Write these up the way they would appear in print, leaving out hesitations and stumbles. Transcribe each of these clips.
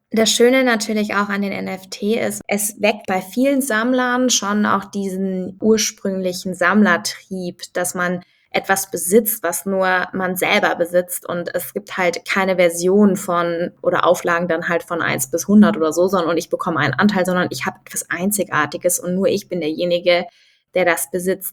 Das Schöne natürlich auch an den NFT ist, es weckt bei vielen Sammlern schon auch diesen ursprünglichen Sammlertrieb, dass man etwas besitzt, was nur man selber besitzt. Und es gibt halt keine Version von oder Auflagen dann halt von 1 bis 100 oder so, sondern ich bekomme einen Anteil, sondern ich habe etwas Einzigartiges und nur ich bin derjenige, der das besitzt.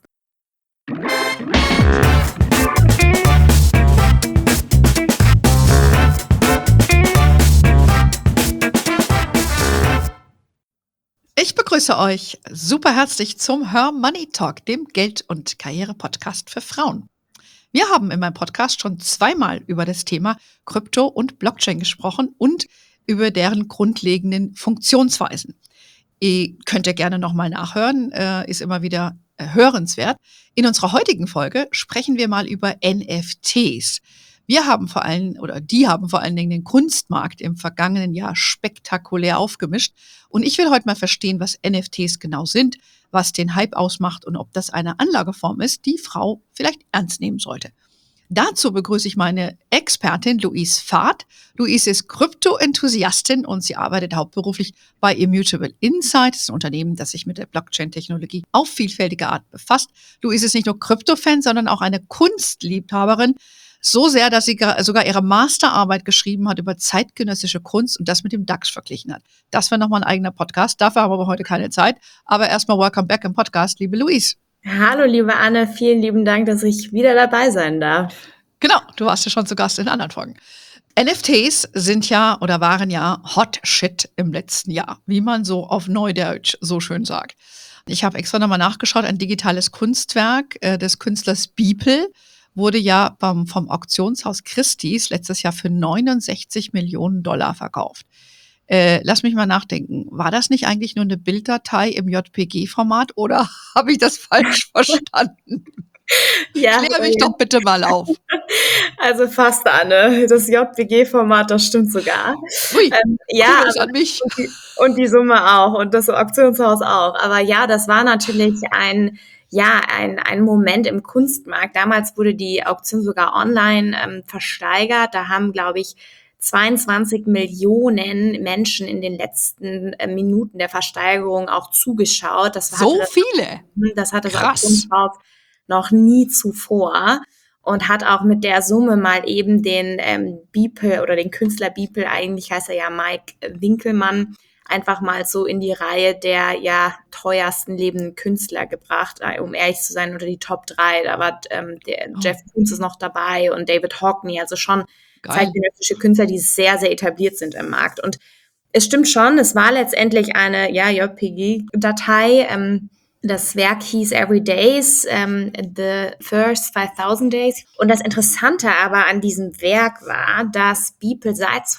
Ich begrüße euch super herzlich zum Her Money Talk, dem Geld- und Karriere-Podcast für Frauen. Wir haben in meinem Podcast schon zweimal über das Thema Krypto und Blockchain gesprochen und über deren grundlegenden Funktionsweisen. Ihr könnt ja gerne nochmal nachhören, ist immer wieder hörenswert. In unserer heutigen Folge sprechen wir mal über NFTs. Die haben vor allen Dingen den Kunstmarkt im vergangenen Jahr spektakulär aufgemischt. Und ich will heute mal verstehen, was NFTs genau sind, was den Hype ausmacht und ob das eine Anlageform ist, die Frau vielleicht ernst nehmen sollte. Dazu begrüße ich meine Expertin Louise Fahrt. Louise ist Krypto-Enthusiastin und sie arbeitet hauptberuflich bei Immutable Insight. Das ist ein Unternehmen, das sich mit der Blockchain-Technologie auf vielfältige Art befasst. Louise ist nicht nur Krypto-Fan, sondern auch eine Kunstliebhaberin. So sehr, dass sie sogar ihre Masterarbeit geschrieben hat über zeitgenössische Kunst und das mit dem DAX verglichen hat. Das wäre nochmal ein eigener Podcast. Dafür haben wir aber heute keine Zeit. Aber erstmal welcome back im Podcast, liebe Louise. Hallo, liebe Anne, vielen lieben Dank, dass ich wieder dabei sein darf. Genau, du warst ja schon zu Gast in anderen Folgen. NFTs sind ja oder waren ja Hot Shit im letzten Jahr, wie man so auf Neudeutsch so schön sagt. Ich habe extra nochmal nachgeschaut, ein digitales Kunstwerk des Künstlers Beeple wurde ja vom Auktionshaus Christie's letztes Jahr für 69 Millionen Dollar verkauft. Lass mich mal nachdenken. War das nicht eigentlich nur eine Bilddatei im JPG-Format oder habe ich das falsch verstanden? Ja, Klär mich doch bitte mal auf. Also fast, Anne. Das JPG-Format, das stimmt sogar. Ui, ja, Kudos an mich. und die Summe auch und das Auktionshaus auch. Aber ja, das war natürlich ein Moment im Kunstmarkt. Damals wurde die Auktion sogar online versteigert. Da haben, glaube ich, 22 Millionen Menschen in den letzten Minuten der Versteigerung auch zugeschaut. So viele? Das hat das Krass. Auktionshaus noch nie zuvor und hat auch mit der Summe mal eben den Beeple oder den Künstler Beeple, eigentlich heißt er ja Mike Winkelmann, einfach mal so in die Reihe der teuersten lebenden Künstler gebracht, um ehrlich zu sein, unter die Top 3. Da war Jeff Koons ist noch dabei und David Hockney, also schon zeitgenössische Künstler, die sehr, sehr etabliert sind im Markt. Und es stimmt schon, es war letztendlich eine JPG-Datei. Das Werk hieß Every Days, The First 5000 Days. Und das Interessante aber an diesem Werk war, dass Beeple seit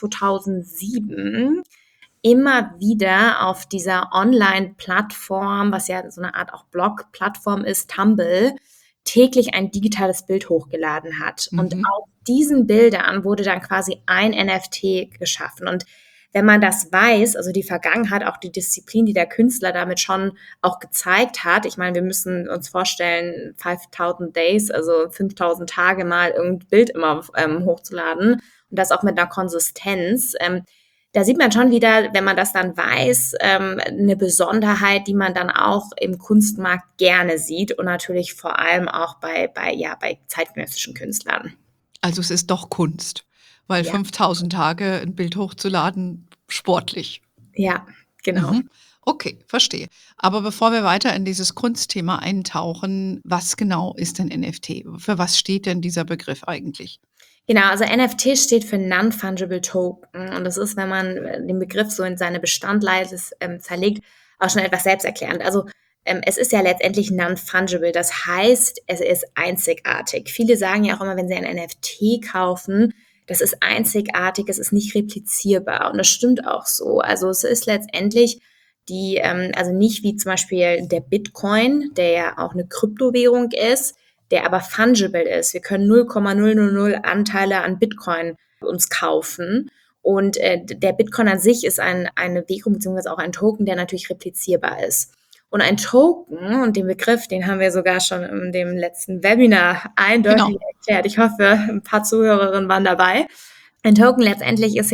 2007 immer wieder auf dieser Online-Plattform, was ja so eine Art auch Blog-Plattform ist, Tumblr, täglich ein digitales Bild hochgeladen hat. Und auf diesen Bildern wurde dann quasi ein NFT geschaffen. Und wenn man das weiß, also die Vergangenheit, auch die Disziplin, die der Künstler damit schon auch gezeigt hat, ich meine, wir müssen uns vorstellen, 5000 Days, also 5000 Tage mal irgendein Bild immer hochzuladen und das auch mit einer Konsistenz. Da sieht man schon wieder, wenn man das dann weiß, eine Besonderheit, die man dann auch im Kunstmarkt gerne sieht und natürlich vor allem auch bei zeitgenössischen Künstlern. Also es ist doch Kunst, weil 5000 Tage ein Bild hochzuladen, sportlich. Ja, genau. Okay, verstehe. Aber bevor wir weiter in dieses Kunstthema eintauchen, was genau ist denn NFT? Für was steht denn dieser Begriff eigentlich? Genau, also NFT steht für Non-Fungible Token und das ist, wenn man den Begriff so in seine Bestandteile zerlegt, auch schon etwas selbsterklärend. Also es ist ja letztendlich non-fungible, das heißt, es ist einzigartig. Viele sagen ja auch immer, wenn sie ein NFT kaufen, das ist einzigartig, es ist nicht replizierbar und das stimmt auch so. Also es ist letztendlich also nicht wie zum Beispiel der Bitcoin, der ja auch eine Kryptowährung ist, der aber fungible ist. Wir können 0,000 Anteile an Bitcoin uns kaufen. Und der Bitcoin an sich ist eine Währung bzw. auch ein Token, der natürlich replizierbar ist. Und ein Token, und den Begriff, den haben wir sogar schon in dem letzten Webinar eindeutig erklärt. Ich hoffe, ein paar Zuhörerinnen waren dabei. Ein Token letztendlich ist ja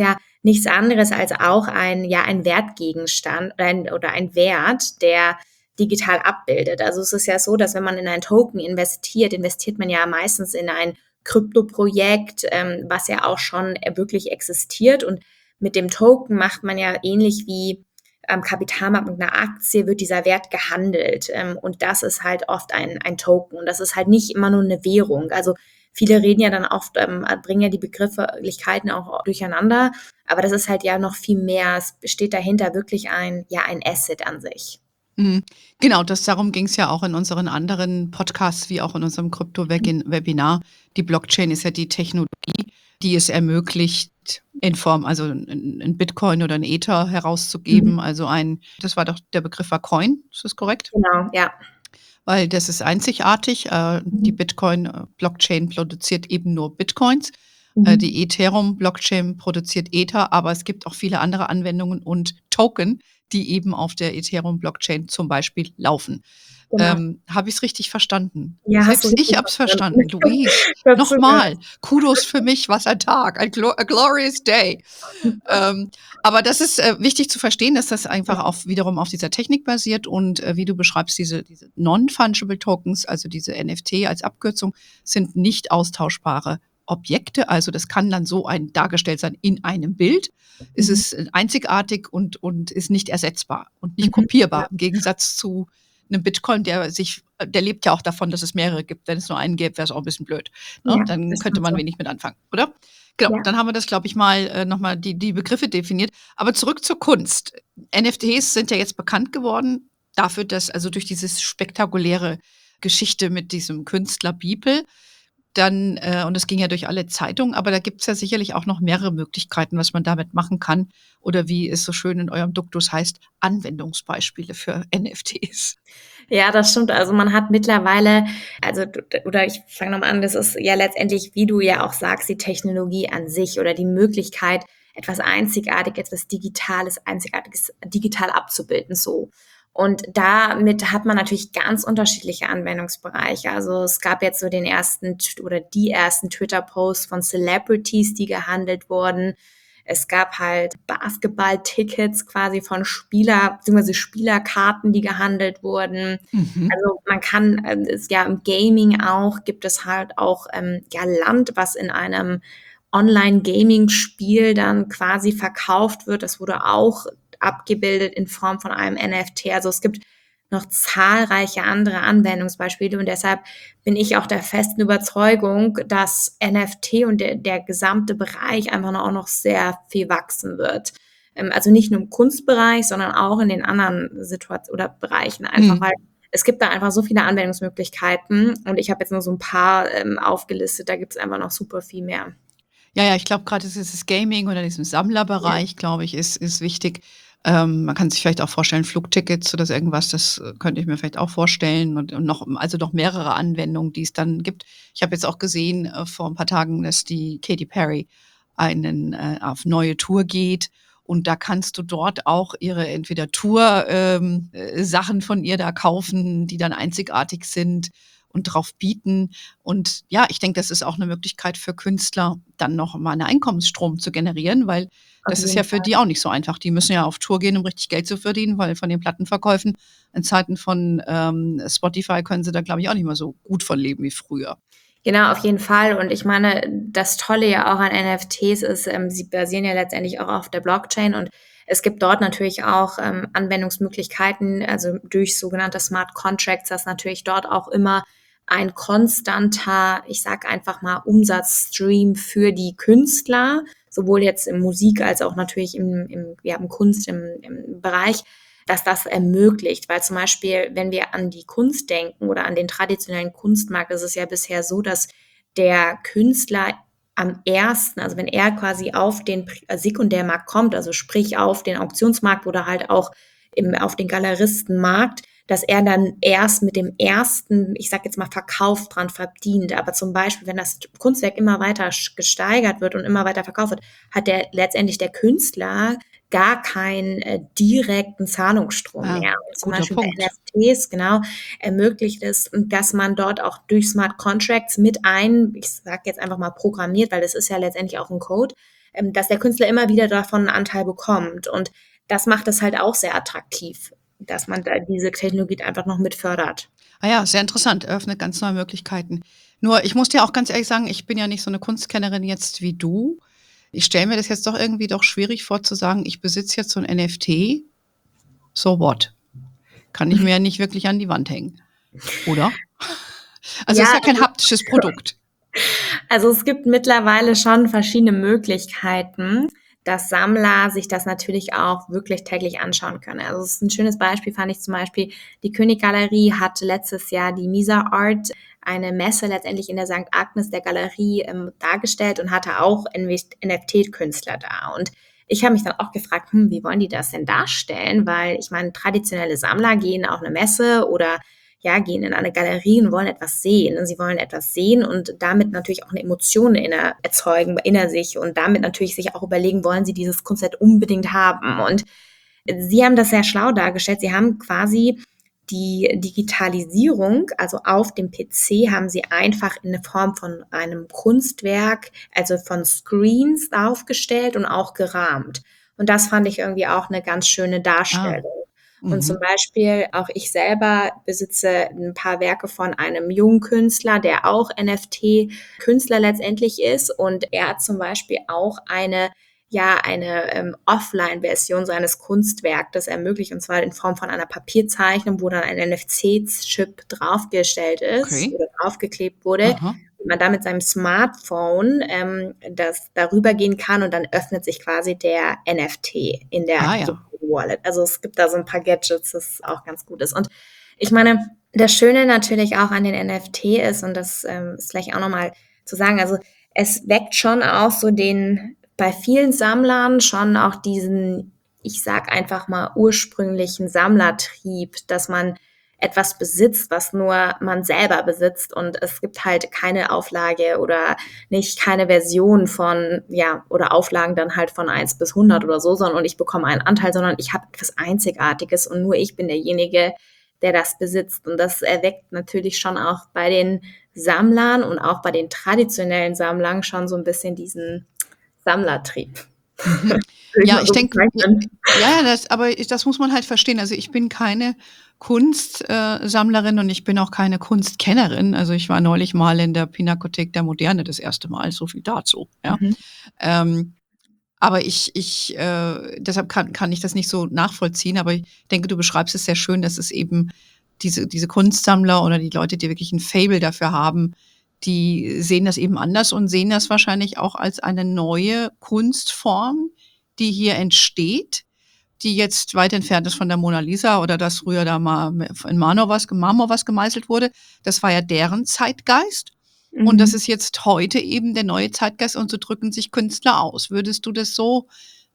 nichts anderes als auch ein Wertgegenstand oder ein Wert, der digital abbildet. Also es ist ja so, dass wenn man in ein Token investiert man ja meistens in ein Kryptoprojekt, was ja auch schon wirklich existiert. Und mit dem Token macht man ja ähnlich wie am Kapitalmarkt mit einer Aktie wird dieser Wert gehandelt. Und das ist halt oft ein Token. Und das ist halt nicht immer nur eine Währung. Also viele reden ja dann oft, bringen ja die Begrifflichkeiten auch durcheinander. Aber das ist halt ja noch viel mehr. Es besteht dahinter wirklich ein Asset an sich. Mhm. Genau, darum ging es ja auch in unseren anderen Podcasts, wie auch in unserem Krypto-Webinar. Die Blockchain ist ja die Technologie, die es ermöglicht, in Form, also ein Bitcoin oder ein Ether herauszugeben. Also das war doch, der Begriff war Coin, ist das korrekt? Genau, ja. Weil das ist einzigartig. Die Bitcoin-Blockchain produziert eben nur Bitcoins. Die Ethereum-Blockchain produziert Ether, aber es gibt auch viele andere Anwendungen und Token, die eben auf der Ethereum-Blockchain zum Beispiel laufen. Genau. Habe ich es richtig verstanden? Ja, hast du Selbst ich richtig habe es verstanden. verstanden. Louise, Dazu, nochmal, Kudos für mich, was ein Tag, a glorious day. Aber das ist wichtig zu verstehen, dass das einfach wiederum auf dieser Technik basiert und wie du beschreibst, diese Non-Fungible Tokens, also diese NFT als Abkürzung, sind nicht austauschbare Objekte. Also das kann dann so dargestellt sein in einem Bild. Es ist einzigartig und ist nicht ersetzbar und nicht kopierbar, im Gegensatz zu einem Bitcoin, der lebt ja auch davon, dass es mehrere gibt. Wenn es nur einen gäbe, wäre es auch ein bisschen blöd. Ne? Ja, Dann das könnte stimmt man so. wenig mit anfangen, oder? Genau, Ja. dann haben wir das, glaube ich, mal nochmal die Begriffe definiert. Aber zurück zur Kunst. NFTs sind ja jetzt bekannt geworden dafür, dass, also durch diese spektakuläre Geschichte mit diesem Künstler Beeple, dann, und es ging ja durch alle Zeitungen, aber da gibt's ja sicherlich auch noch mehrere Möglichkeiten, was man damit machen kann. Oder wie es so schön in eurem Duktus heißt, Anwendungsbeispiele für NFTs. Ja, das stimmt. Also man hat mittlerweile, oder ich fange nochmal an, das ist ja letztendlich, wie du ja auch sagst, die Technologie an sich oder die Möglichkeit, etwas Einzigartiges, etwas Digitales, Einzigartiges digital abzubilden, so. Und damit hat man natürlich ganz unterschiedliche Anwendungsbereiche. Also es gab jetzt so die ersten Twitter-Posts von Celebrities, die gehandelt wurden. Es gab halt Basketball-Tickets quasi von beziehungsweise Spielerkarten, die gehandelt wurden. Mhm. Also man kann, im Gaming auch, gibt es halt auch Land, was in einem Online-Gaming-Spiel dann quasi verkauft wird. Das wurde auch abgebildet in Form von einem NFT. Also es gibt noch zahlreiche andere Anwendungsbeispiele und deshalb bin ich auch der festen Überzeugung, dass NFT und der gesamte Bereich einfach auch noch sehr viel wachsen wird. Also nicht nur im Kunstbereich, sondern auch in den anderen Situationen oder Bereichen einfach, weil es gibt da einfach so viele Anwendungsmöglichkeiten und ich habe jetzt nur so ein paar aufgelistet, da gibt es einfach noch super viel mehr. Ja, ich glaube gerade dieses Gaming oder diesem Sammlerbereich, glaube ich, ist wichtig. Man kann sich vielleicht auch vorstellen, Flugtickets oder so irgendwas, das könnte ich mir vielleicht auch vorstellen und noch mehrere Anwendungen, die es dann gibt. Ich habe jetzt auch gesehen vor ein paar Tagen, dass die Katy Perry auf neue Tour geht und da kannst du dort auch ihre entweder Tour Sachen von ihr da kaufen, die dann einzigartig sind und drauf bieten. Und ja, ich denke, das ist auch eine Möglichkeit für Künstler, dann noch mal einen Einkommensstrom zu generieren, weil Auf das ist ja jeden für Fall. die auch nicht so einfach. Die müssen ja auf Tour gehen, um richtig Geld zu verdienen, weil von den Plattenverkäufen in Zeiten von Spotify können sie da, glaube ich, auch nicht mehr so gut von leben wie früher. Genau, auf jeden Fall. Und ich meine, das Tolle ja auch an NFTs ist, sie basieren ja letztendlich auch auf der Blockchain und es gibt dort natürlich auch Anwendungsmöglichkeiten, also durch sogenannte Smart Contracts, dass natürlich dort auch immer ein konstanter, ich sag einfach mal, Umsatzstream für die Künstler, sowohl jetzt in Musik als auch natürlich im Kunst, im Bereich, dass das ermöglicht. Weil zum Beispiel, wenn wir an die Kunst denken oder an den traditionellen Kunstmarkt, ist es ja bisher so, dass der Künstler am ersten, also wenn er quasi auf den Sekundärmarkt kommt, also sprich auf den Auktionsmarkt oder halt auch auf den Galeristenmarkt, dass er dann erst mit dem ersten, ich sag jetzt mal, Verkauf dran verdient. Aber zum Beispiel, wenn das Kunstwerk immer weiter gesteigert wird und immer weiter verkauft wird, hat letztendlich der Künstler gar keinen direkten Zahlungsstrom Ja, mehr. Und zum guter Beispiel bei Punkt. NFTs, genau, ermöglicht es, dass man dort auch durch Smart Contracts ich sage jetzt einfach mal programmiert, weil das ist ja letztendlich auch ein Code, dass der Künstler immer wieder davon einen Anteil bekommt. Und das macht es halt auch sehr attraktiv, dass man da diese Technologie einfach noch mit fördert. Ah ja, sehr interessant, eröffnet ganz neue Möglichkeiten. Nur, ich muss dir auch ganz ehrlich sagen, ich bin ja nicht so eine Kunstkennerin jetzt wie du. Ich stelle mir das jetzt doch irgendwie doch schwierig vor zu sagen, ich besitze jetzt so ein NFT, so what? Kann ich mir ja nicht wirklich an die Wand hängen, oder? Also es ist Ja, ja kein haptisches Produkt. also es gibt mittlerweile schon verschiedene Möglichkeiten, dass Sammler sich das natürlich auch wirklich täglich anschauen können. Also es ist ein schönes Beispiel, fand ich zum Beispiel, die Königgalerie hat letztes Jahr die Misa Art, eine Messe letztendlich in der St. Agnes der Galerie dargestellt und hatte auch NFT-Künstler da. Und ich habe mich dann auch gefragt, wie wollen die das denn darstellen? Weil ich meine, traditionelle Sammler gehen auf eine Messe oder ja, gehen in eine Galerie und wollen etwas sehen. Und sie wollen etwas sehen und damit natürlich auch eine Emotion erzeugen inner sich und damit natürlich sich auch überlegen, wollen sie dieses Konzept unbedingt haben. Und sie haben das sehr schlau dargestellt. Sie haben quasi die Digitalisierung, also auf dem PC, haben sie einfach in der Form von einem Kunstwerk, also von Screens aufgestellt und auch gerahmt. Und das fand ich irgendwie auch eine ganz schöne Ah, Darstellung. Und zum mhm. Beispiel auch ich selber besitze ein paar Werke von einem jungen Künstler, der auch NFT-Künstler letztendlich ist. Und er hat zum Beispiel auch eine Offline-Version seines Kunstwerks das ermöglicht, und zwar in Form von einer Papierzeichnung, wo dann ein NFC-Chip draufgestellt ist Okay. oder draufgeklebt wurde. Aha. Und man da mit seinem Smartphone das darüber gehen kann und dann öffnet sich quasi der NFT in der Ah ja. Wallet. Also es gibt da so ein paar Gadgets, das auch ganz gut ist. Und ich meine, das Schöne natürlich auch an den NFT ist, und das ist vielleicht auch nochmal zu sagen, also es weckt schon auch so bei vielen Sammlern schon auch diesen, ich sag einfach mal, ursprünglichen Sammlertrieb, dass man etwas besitzt, was nur man selber besitzt und es gibt halt keine Auflage oder nicht keine Version von, oder Auflagen dann halt von 1 bis 100 oder so, sondern und ich bekomme einen Anteil, sondern ich habe etwas Einzigartiges und nur ich bin derjenige, der das besitzt. Und das erweckt natürlich schon auch bei den Sammlern und auch bei den traditionellen Sammlern schon so ein bisschen diesen Sammlertrieb. Mhm. Würde ich Ja, mal ich so denke, bezeichnen. ja, das muss man halt verstehen. Also ich bin keine Kunstsammlerin und ich bin auch keine Kunstkennerin. Also ich war neulich mal in der Pinakothek der Moderne das erste Mal, so viel dazu. Ja. Mhm. Ähm, aber deshalb kann ich das nicht so nachvollziehen. Aber ich denke, du beschreibst es sehr schön, dass es eben diese Kunstsammler oder die Leute, die wirklich ein Faible dafür haben, die sehen das eben anders und sehen das wahrscheinlich auch als eine neue Kunstform, die hier entsteht, die jetzt weit entfernt ist von der Mona Lisa oder dass früher da mal in Marmor was gemeißelt wurde. Das war ja deren Zeitgeist. Und das Mhm. ist jetzt heute eben der neue Zeitgeist und so drücken sich Künstler aus. Würdest du das so,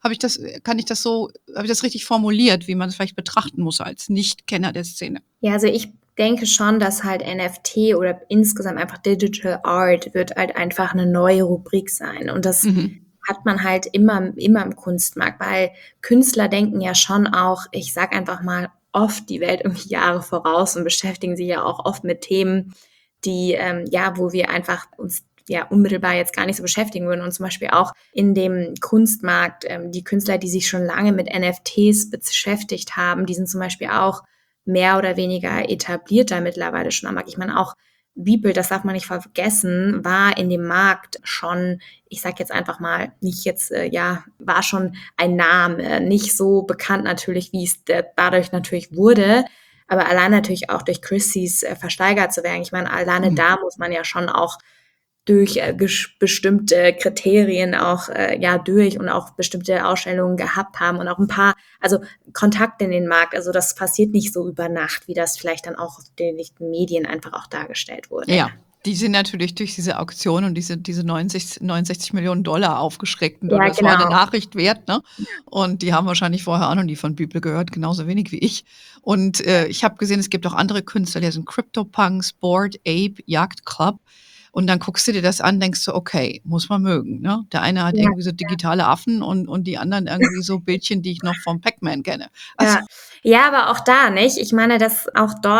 habe ich das richtig formuliert, wie man es vielleicht betrachten muss als Nicht-Kenner der Szene? Ja, also ich denke schon, dass halt NFT oder insgesamt einfach Digital Art wird halt einfach eine neue Rubrik sein. Und das Mhm. hat man halt immer im Kunstmarkt, weil Künstler denken ja schon auch, ich sag einfach mal, oft die Welt irgendwie Jahre voraus und beschäftigen sich ja auch oft mit Themen, die, wo wir einfach uns unmittelbar jetzt gar nicht so beschäftigen würden. Und zum Beispiel auch in dem Kunstmarkt, die Künstler, die sich schon lange mit NFTs beschäftigt haben, die sind zum Beispiel auch mehr oder weniger etablierter mittlerweile schon am Markt. Ich meine, auch Beeple, das darf man nicht vergessen, war in dem Markt schon, ich sag jetzt einfach mal, nicht jetzt, war schon ein Name, nicht so bekannt natürlich, wie es dadurch natürlich wurde, aber allein natürlich auch durch Christie's versteigert zu werden. Ich meine, alleine Mhm. da muss man ja schon auch durch bestimmte Kriterien auch durch und auch bestimmte Ausstellungen gehabt haben und auch ein paar, also Kontakt in den Markt. Also das passiert nicht so über Nacht, wie das vielleicht dann auch auf den Medien einfach auch dargestellt wurde. Ja, die sind natürlich durch diese Auktion und diese 69 Millionen Dollar aufgeschreckt. Und Ja, das war eine genau. Nachricht wert, ne? Und die haben wahrscheinlich vorher auch noch nie von Bibel gehört, genauso wenig wie ich. Und ich habe gesehen, es gibt auch andere Künstler, die sind CryptoPunks, Bored Ape, Yacht Club. Und dann guckst du dir das an, denkst du, okay, muss man mögen. Ne? Der eine hat Ja, irgendwie so digitale Affen und die anderen irgendwie so Bildchen, die ich noch vom Pac-Man kenne. Also, ja. Ja, aber auch da nicht. Ich meine, dass auch dort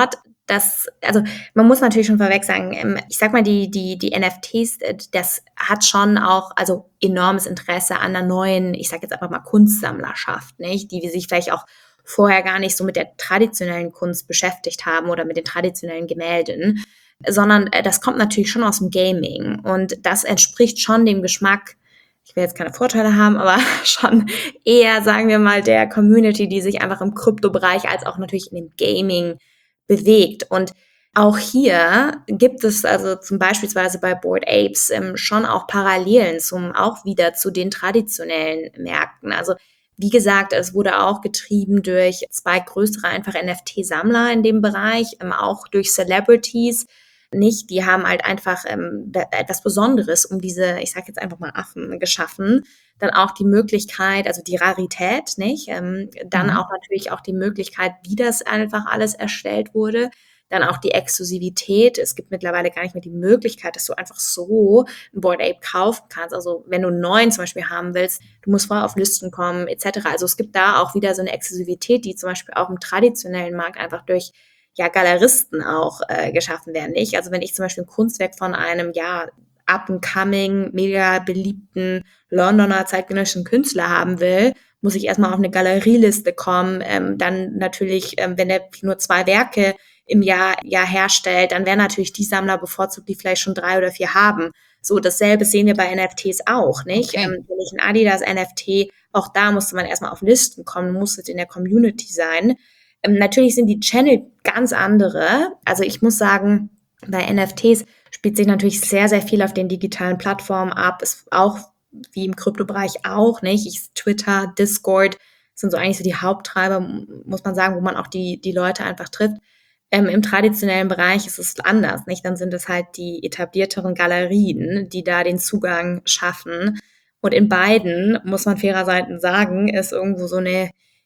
also man muss natürlich schon vorweg sagen, ich sag mal, die NFTs, das hat schon auch also enormes Interesse an einer neuen, ich sag jetzt einfach mal Kunstsammlerschaft, nicht? Die sich vielleicht auch vorher gar nicht so mit der traditionellen Kunst beschäftigt haben oder mit den traditionellen Gemälden, sondern das kommt natürlich schon aus dem Gaming und das entspricht schon dem Geschmack, ich will jetzt keine Vorteile haben, aber schon eher, sagen wir mal, der Community, die sich einfach im Kryptobereich als auch natürlich in dem Gaming bewegt. Und auch hier gibt es also zum beispielsweise bei Bored Apes schon auch Parallelen auch wieder zu den traditionellen Märkten. Also wie gesagt, es wurde auch getrieben durch 2 größere einfach NFT-Sammler in dem Bereich, auch durch Celebrities. Nicht, die haben halt einfach etwas Besonderes um diese, ich sage jetzt einfach mal Affen geschaffen. Dann auch die Möglichkeit, also die Rarität, nicht? Dann auch natürlich auch die Möglichkeit, wie das einfach alles erstellt wurde. Dann auch die Exklusivität. Es gibt mittlerweile gar nicht mehr die Möglichkeit, dass du einfach so ein Bored Ape kaufen kannst. Also wenn du einen neuen zum Beispiel haben willst, du musst vorher auf Listen kommen, etc. Also es gibt da auch wieder so eine Exklusivität, die zum Beispiel auch im traditionellen Markt einfach durch Galeristen auch geschaffen werden, nicht? Also wenn ich zum Beispiel ein Kunstwerk von einem, up-and-coming, mega beliebten Londoner zeitgenössischen Künstler haben will, muss ich erstmal auf eine Galerieliste kommen. Dann natürlich, wenn er nur 2 Werke im Jahr herstellt, dann werden natürlich die Sammler bevorzugt, die vielleicht schon 3 oder 4 haben. So, dasselbe sehen wir bei NFTs auch, nicht? Okay. Wenn ich ein Adidas NFT, auch da musste man erstmal auf Listen kommen, musste in der Community sein. Natürlich sind die Channel ganz andere. Also ich muss sagen, bei NFTs spielt sich natürlich sehr, sehr viel auf den digitalen Plattformen ab. Ist auch wie im Kryptobereich auch, nicht? Twitter, Discord sind so eigentlich so die Haupttreiber, muss man sagen, wo man auch die Leute einfach trifft. Im traditionellen Bereich ist es anders, nicht? Dann sind es halt die etablierteren Galerien, die da den Zugang schaffen. Und in beiden, muss man fairerseits sagen, ist irgendwo so eine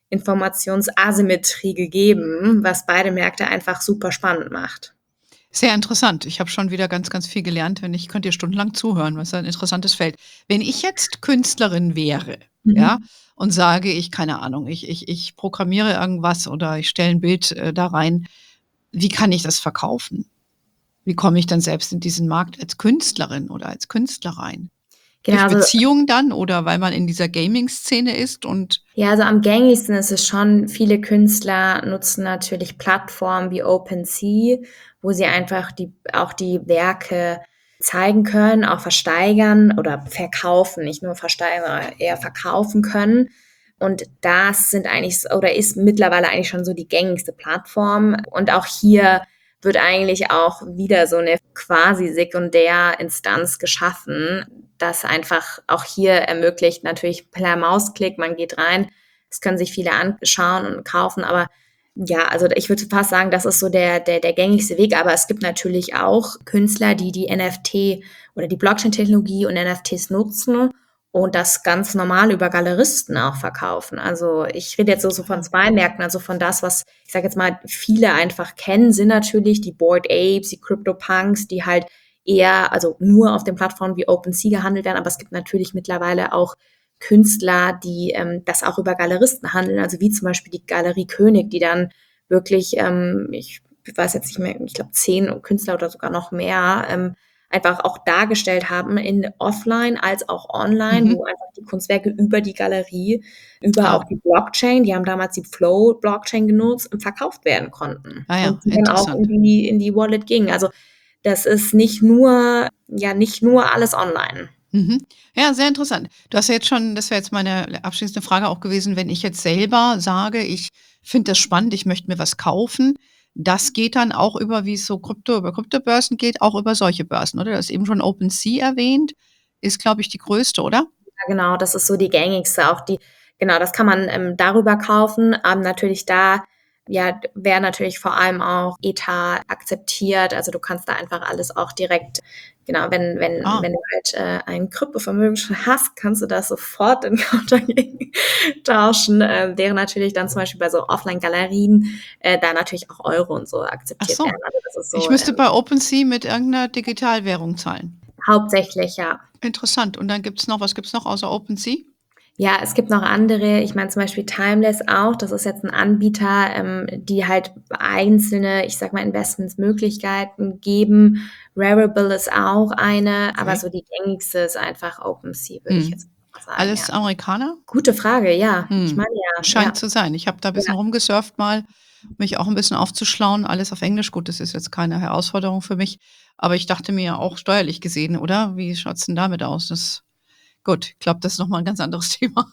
Informationsasymmetrie gegeben, was beide Märkte einfach super spannend macht. Sehr interessant. Ich habe schon wieder ganz, ganz viel gelernt. Ich könnte dir stundenlang zuhören, was ein interessantes Feld. Wenn ich jetzt Künstlerin wäre, ja, Mhm. und sage, keine Ahnung, ich programmiere irgendwas oder ich stelle ein Bild da rein, wie kann ich das verkaufen? Wie komme ich dann selbst in diesen Markt als Künstlerin oder als Künstler rein? Genau, Durch also Beziehungen dann oder weil man in dieser Gaming-Szene ist und ja, also am gängigsten ist es schon, viele Künstler nutzen natürlich Plattformen wie OpenSea, wo sie einfach auch die Werke zeigen können, auch versteigern oder verkaufen, nicht nur versteigern, eher verkaufen können. Und das sind eigentlich, oder ist mittlerweile eigentlich schon so die gängigste Plattform. Und auch hier wird eigentlich auch wieder so eine quasi Sekundärinstanz geschaffen, das einfach auch hier ermöglicht, natürlich per Mausklick, man geht rein, das können sich viele anschauen und kaufen, aber ja, also ich würde fast sagen, das ist so der gängigste Weg, aber es gibt natürlich auch Künstler, die NFT oder die Blockchain-Technologie und NFTs nutzen und das ganz normal über Galeristen auch verkaufen. Also ich rede jetzt so von 2 Märkten, also von das, was ich sage jetzt mal viele einfach kennen, sind natürlich die Bored Apes, die CryptoPunks, die halt eher, also nur auf den Plattformen wie OpenSea gehandelt werden, aber es gibt natürlich mittlerweile auch Künstler, die das auch über Galeristen handeln, also wie zum Beispiel die Galerie König, die dann wirklich, ich weiß jetzt nicht mehr, ich glaube 10 Künstler oder sogar noch mehr, einfach auch dargestellt haben in offline als auch online, mhm. wo einfach die Kunstwerke über die Galerie, über Ah, auch die Blockchain, die haben damals die Flow-Blockchain genutzt, verkauft werden konnten ah ja, und die dann auch interessant. in die Wallet gingen. Also das ist nicht nur alles online. Mhm. Ja, sehr interessant. Du hast ja jetzt schon, das wäre jetzt meine abschließende Frage auch gewesen, wenn ich jetzt selber sage, ich finde das spannend, ich möchte mir was kaufen, das geht dann auch über, wie es so über Kryptobörsen geht, auch über solche Börsen, oder? Du hast eben schon OpenSea erwähnt, ist, glaube ich, die größte, oder? Ja, genau, das ist so die gängigste, auch die genau, das kann man, darüber kaufen. Natürlich da, ja, wäre natürlich vor allem auch Ether akzeptiert. Also, du kannst da einfach alles auch direkt genau, Ah, wenn du halt, ein Kryptovermögen schon hast, kannst du das sofort in Counter gegen tauschen. Während natürlich dann zum Beispiel bei so Offline-Galerien, da natürlich auch Euro und so ach akzeptiert so. werden. Also, das ist Ich so, müsste bei OpenSea mit irgendeiner Digitalwährung zahlen. hauptsächlich, ja. Interessant. Und dann gibt's noch, was gibt's noch außer OpenSea? Ja, es gibt noch andere, ich meine zum Beispiel Timeless auch, das ist jetzt ein Anbieter, die halt einzelne, ich sag mal, Investmentsmöglichkeiten geben. Rarible ist auch eine, aber Okay. so die gängigste ist einfach OpenSea, würde ich jetzt Mhm. mal sagen, ja. Alles Amerikaner? Gute Frage, ja. Ich Mhm. meine ja, Scheint ja, zu sein. Ich habe da ein ja. bisschen rumgesurft mal, mich auch ein bisschen aufzuschlauen, alles auf Englisch. Gut, das ist jetzt keine Herausforderung für mich, aber ich dachte mir auch steuerlich gesehen, oder? Wie schaut's denn damit aus? Das gut, ich glaube, das ist noch mal 'n ganz anderes Thema.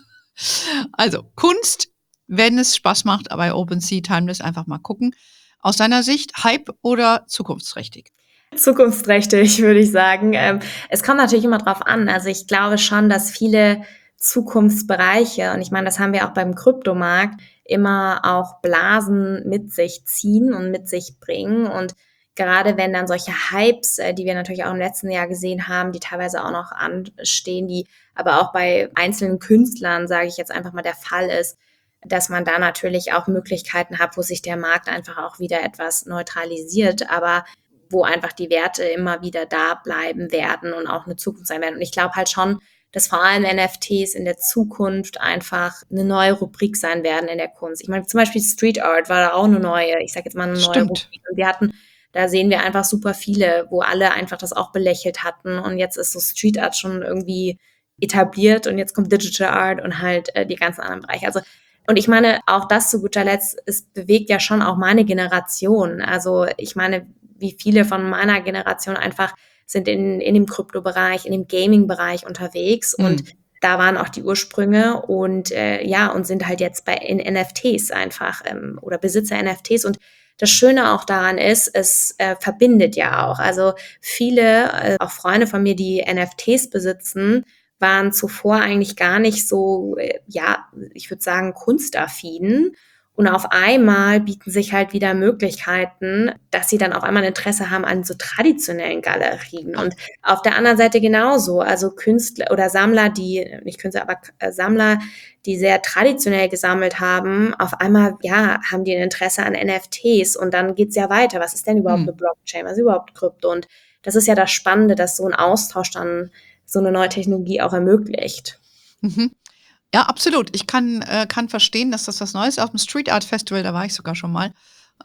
Also, Kunst, wenn es Spaß macht, bei OpenSea, Timeless einfach mal gucken. Aus deiner Sicht Hype oder zukunftsträchtig? Zukunftsträchtig, würde ich sagen. Es kommt natürlich immer drauf an. Also ich glaube schon, dass viele Zukunftsbereiche, und ich meine, das haben wir auch beim Kryptomarkt, immer auch Blasen mit sich ziehen und mit sich bringen. Und gerade wenn dann solche Hypes, die wir natürlich auch im letzten Jahr gesehen haben, die teilweise auch noch anstehen, die aber auch bei einzelnen Künstlern, sage ich jetzt einfach mal, der Fall ist, dass man da natürlich auch Möglichkeiten hat, wo sich der Markt einfach auch wieder etwas neutralisiert. Aber wo einfach die Werte immer wieder da bleiben werden und auch eine Zukunft sein werden. Und ich glaube halt schon, dass vor allem NFTs in der Zukunft einfach eine neue Rubrik sein werden in der Kunst. Ich meine, zum Beispiel Street Art war da auch eine neue, ich sage jetzt mal eine neue Stimmt. Rubrik. Und da sehen wir einfach super viele, wo alle einfach das auch belächelt hatten. Und jetzt ist so Street Art schon irgendwie etabliert und jetzt kommt Digital Art und halt die ganzen anderen Bereiche. Also und ich meine, auch das zu guter Letzt, es bewegt ja schon auch meine Generation. Also ich meine, wie viele von meiner Generation einfach sind in dem Kryptobereich, in dem Gaming-Bereich unterwegs und Mhm. da waren auch die Ursprünge und ja, und sind halt jetzt in NFTs einfach oder Besitzer NFTs. Und das Schöne auch daran ist, es verbindet ja auch. Also viele, auch Freunde von mir, die NFTs besitzen, waren zuvor eigentlich gar nicht so, ja, ich würde sagen, kunstaffin. Und auf einmal bieten sich halt wieder Möglichkeiten, dass sie dann auf einmal ein Interesse haben an so traditionellen Galerien. Ach, Und auf der anderen Seite genauso, also Künstler oder Sammler, nicht Künstler, aber Sammler, die sehr traditionell gesammelt haben, auf einmal, ja, haben die ein Interesse an NFTs und dann geht's ja weiter. Was ist denn überhaupt eine mhm. Blockchain? Was ist überhaupt Krypto? Und das ist ja das Spannende, dass so ein Austausch dann so eine neue Technologie auch ermöglicht. Mhm. Ja, absolut. Ich kann verstehen, dass das was Neues ist. Auf dem Street Art Festival, da war ich sogar schon mal.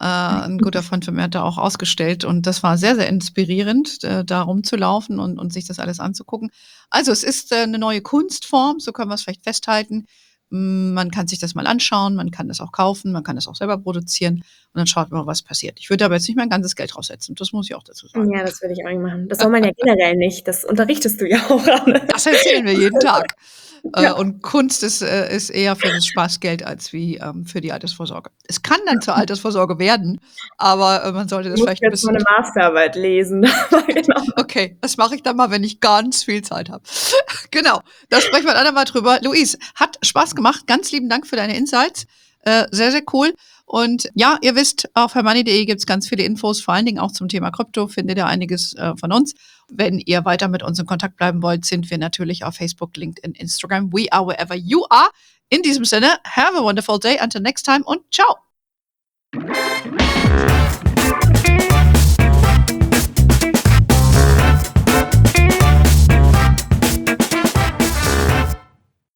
'N guter Freund von mir hat da auch ausgestellt und das war sehr, sehr inspirierend, da rumzulaufen und sich das alles anzugucken. Also, es ist, 'ne neue Kunstform, so können wir's vielleicht festhalten. Man kann sich das mal anschauen, man kann das auch kaufen, man kann das auch selber produzieren und dann schaut man, was passiert. Ich würde aber jetzt nicht mein ganzes Geld draufsetzen, das muss ich auch dazu sagen. Ja, das würde ich auch nicht machen. Das soll man ja generell nicht. Das unterrichtest du ja auch, Anne. Das erzählen wir jeden Tag. Ja. Und Kunst ist eher für das Spaßgeld als wie, für die Altersvorsorge. Es kann dann zur Altersvorsorge werden, aber, man sollte Du das musst vielleicht 'n jetzt bisschen meine Masterarbeit lesen. Genau. okay, das mache ich dann mal, wenn ich ganz viel Zeit habe. Genau, da sprechen wir ein andermal drüber. Luis, hat Spaß gemacht. Ganz lieben Dank für deine Insights. Sehr, sehr cool. Und ja, ihr wisst, auf hermoney.de gibt's ganz viele Infos, vor allen Dingen auch zum Thema Krypto, findet ihr einiges, von uns. Wenn ihr weiter mit uns in Kontakt bleiben wollt, sind wir natürlich auf Facebook, LinkedIn, Instagram. We are wherever you are. In diesem Sinne, have a wonderful day. Until next time und ciao.